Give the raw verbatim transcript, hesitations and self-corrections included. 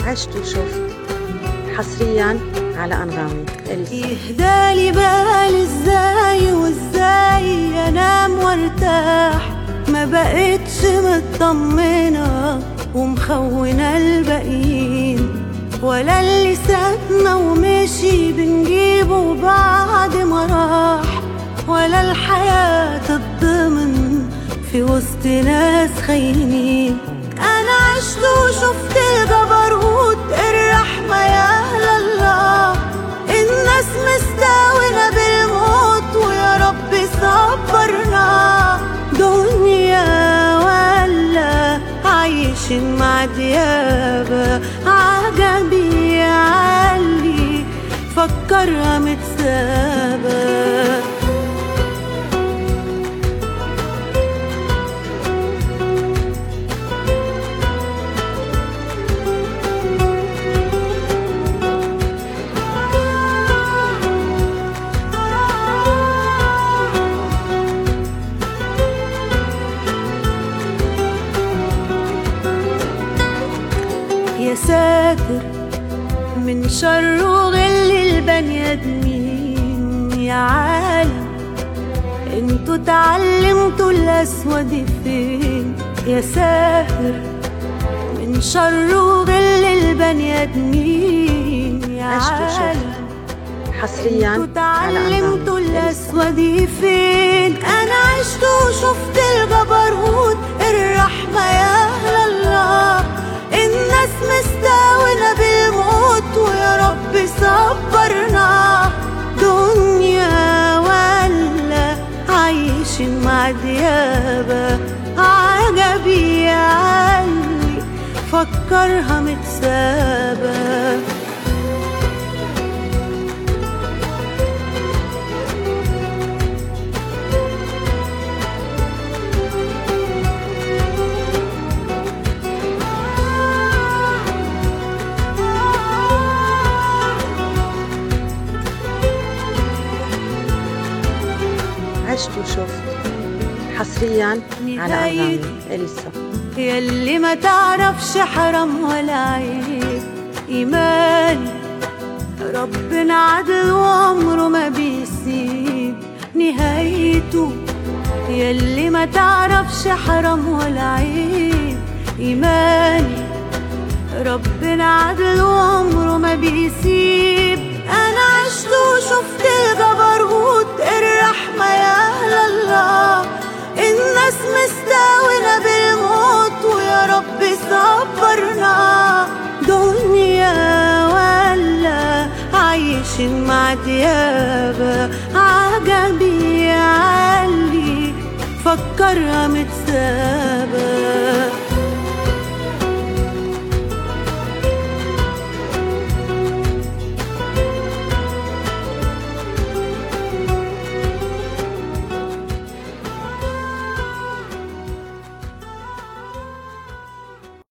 عشت وشفت حصريا على أنغامي. يهدالي بالي ازاي وازاي انام وارتاح، ما بقتش مطمنة ومخونة الباقيين، ولا اللي سابنا ومشي بنجيبه بعد ما راح، ولا الحياة تتضمن في وسط ناس خاينين. انا عشت وشفت الجبروت، الرحمة يا اهل الله، الناس مستاونة بالموت ويا رب صبرنا. دنيا ولا عايشين مع ديابة، عجبي عالي فكرها متسابة. يا ساتر من شر وغل البني ادمين، يا عالم انتوا اتعلمتوا الاسود فين. يا ساتر من شر وغل البني ادمين، يا عالم حصريا انتوا اتعلمتوا الاسود فين. انا عشت وشفت الجبروت، الرحمة يا اهل الله، الناس مستاونة بالموت ويا رب صبرنا. دنيا ولا عايشين مع ديابة، عجبي عالي فكرها متسابة. عشت وشفت حصريا على أنغامي. إليسا ياللي ما تعرفش حرام ولا عيب، إيماني ربنا عدل وعمره ما بيسيب نهايته. ياللي ما تعرفش حرام ولا عيب، إيماني ربنا عدل وعمره ما بيسيب. أنا عشت وشفت الجبروت، الرحمة يا أهل الله، الناس مستاونة بالموت ويا رب صبرنا. دنيا ولا عايشين مع ديابة، عجبي عالي فكرها متسابة.